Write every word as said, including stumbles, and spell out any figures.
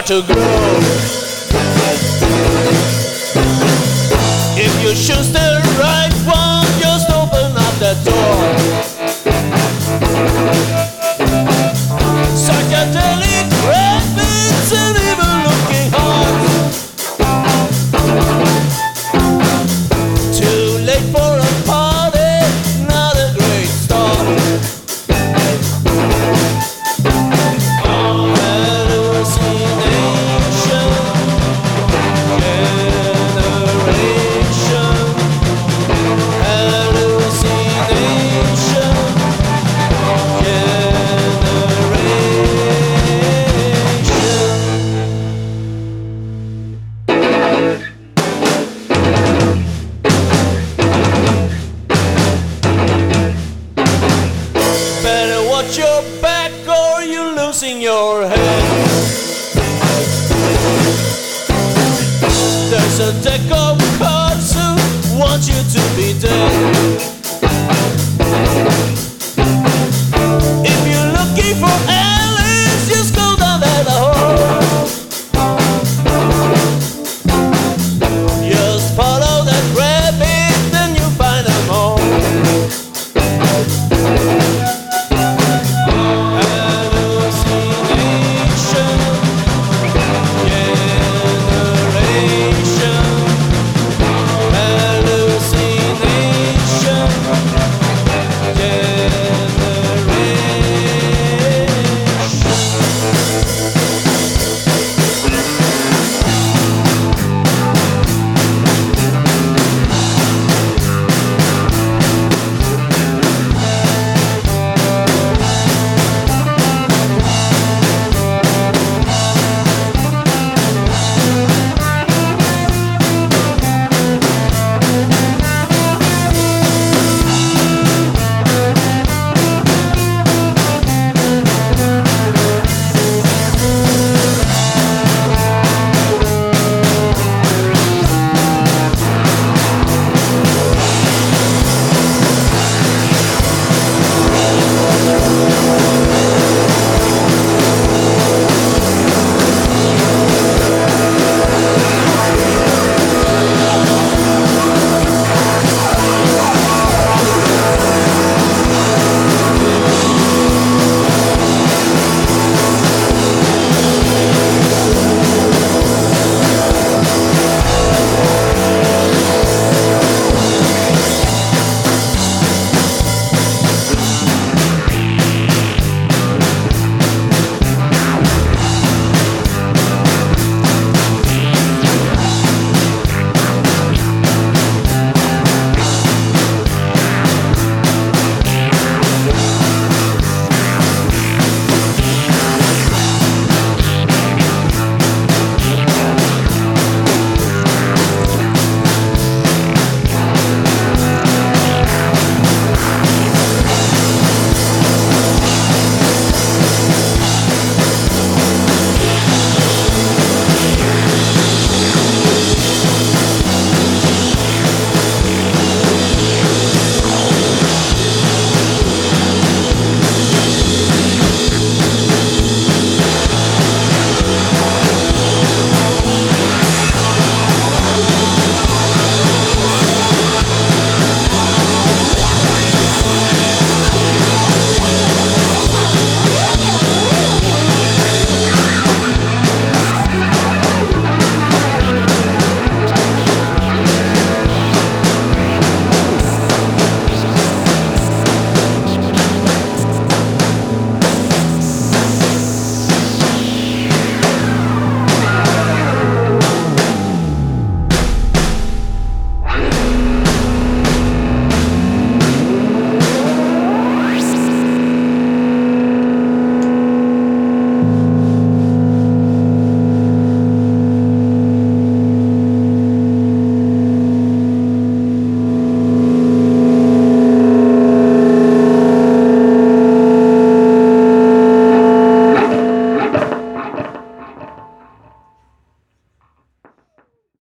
to grow. If you choose the right one, just open up the door. Psychedelic rabbits and evil looking hearts. Too late for a party, not a great start. Hallucination, generation. Hallucination, better watch your back or you're losing your head. There's a deck of cards who want you to be dead. If you're looking for